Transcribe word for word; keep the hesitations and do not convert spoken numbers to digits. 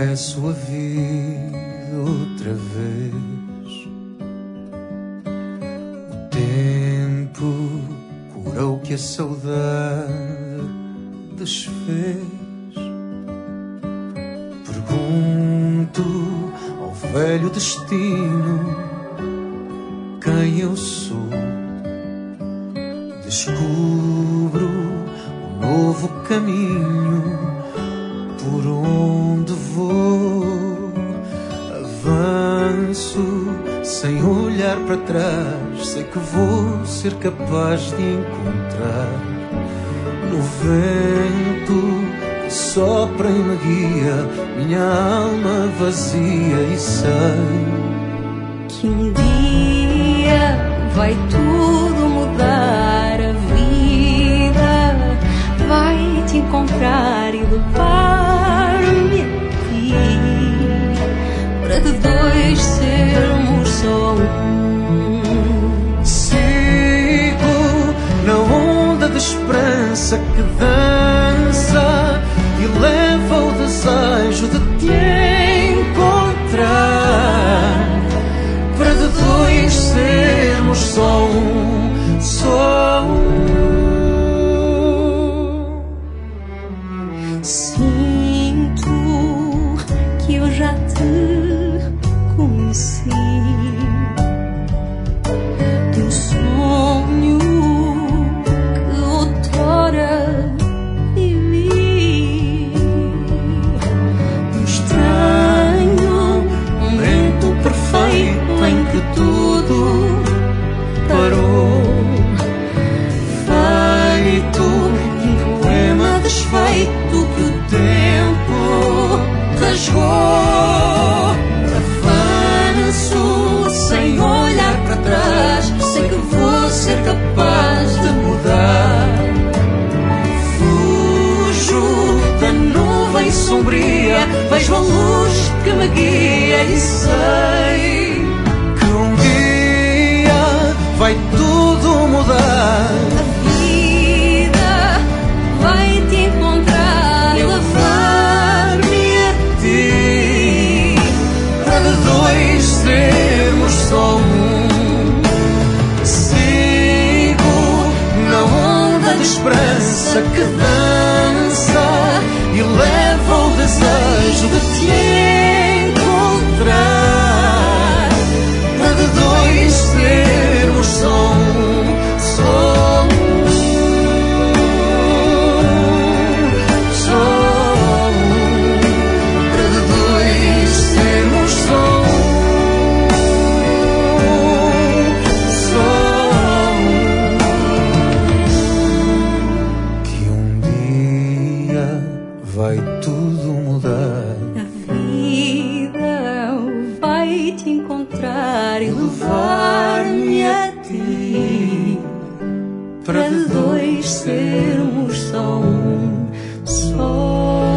Começo a vida outra vez. O tempo curou que a saudade desfez. Pergunto ao velho destino quem eu sou. Descubro um novo caminho por onde vou. Avanço sem olhar para trás. Sei que vou ser capaz de encontrar no vento que sopra e me guia minha alma vazia. E sei que um dia vai tudo mudar. A vida vai te encontrar e levar-me a ti, para de dois sermos só um. Sigo na onda de esperança que dança e leva o desejo de te encontrar, para de dois sermos só um, só um. Sinto que eu já te conheci, de um sonho que outrora vivi, um estranho momento perfeito em que tudo parou, feito um poema desfeito que o tempo rasgou. Avanço sem olhar para trás. Sei que vou ser capaz de mudar. Fujo da nuvem sombria, vejo a luz que me guia e sei Que um dia vai tudo mudar. a vida vai te encontrar e levar-me a ti, Para de dois sermos só um. Sigo na onda de esperança que dança e leva o desejo de te encontrar, para de dois sermos só um, só um, só um, para de dois sermos só um, só um. Que um dia vai tudo mudar. A vida vai te encontrar e levar-me a ti, para de dois sermos só um, só